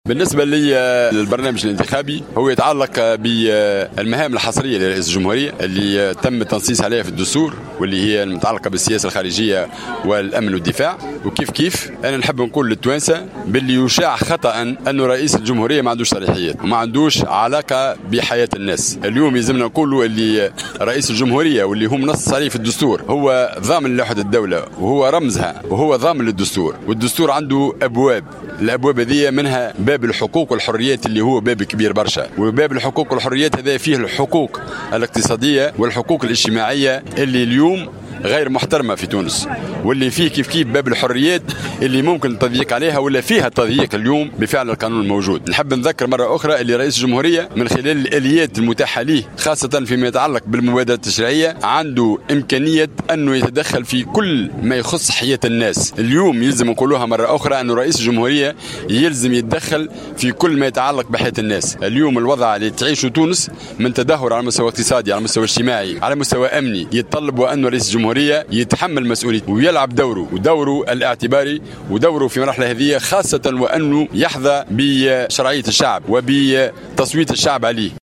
بالنسبة لي البرنامج الانتخابي هو يتعلق بالمهام الحصرية لرئيس الجمهورية اللي تم التنصيص عليها في الدستور، واللي هي المتعلقة بالسياسة الخارجية والأمن والدفاع. وكيف أنا نحب نقول للتوانسة باللي يشاع خطأ أنه رئيس الجمهورية ما عندوش صلاحيات وما عندوش علاقة بحياة الناس. اليوم يلزمنا نقولوا اللي رئيس الجمهورية واللي هم نص عليه في الدستور هو ضامن لوحدة الدولة وهو رمزها وهو ضامن للدستور، والدستور عنده أبواب. الأبواب هذه منها باب الحقوق والحريات اللي هو باب كبير برشا، وباب الحقوق والحريات هذا فيه الحقوق الاقتصادية والحقوق الاجتماعية اللي اليوم غير محترمة في تونس، واللي فيه كيف باب الحريات اللي ممكن التضييق عليها ولا فيها تضييق اليوم بفعل القانون الموجود. نحب نذكر مرة أخرى اللي رئيس الجمهورية من خلال الآليات المتاحة له خاصة فيما يتعلق بالمبادرة التشريعية عنده إمكانية أنه يتدخل في كل ما يخص حياة الناس. اليوم يلزم نقولوها مرة أخرى أنه رئيس الجمهورية يلزم يتدخل في كل ما يتعلق بحياة الناس. اليوم الوضع اللي تعيشه تونس من تدهور على مستوى اقتصادي، على مستوى اجتماعي، على مستوى أمني، يتطلب وأن رئيس الجمهورية يتحمل مسؤوليته ويلعب ودوره الاعتباري ودوره في مرحلة هذه، خاصة وأنه يحظى بشرعية الشعب وبتصويت الشعب عليه.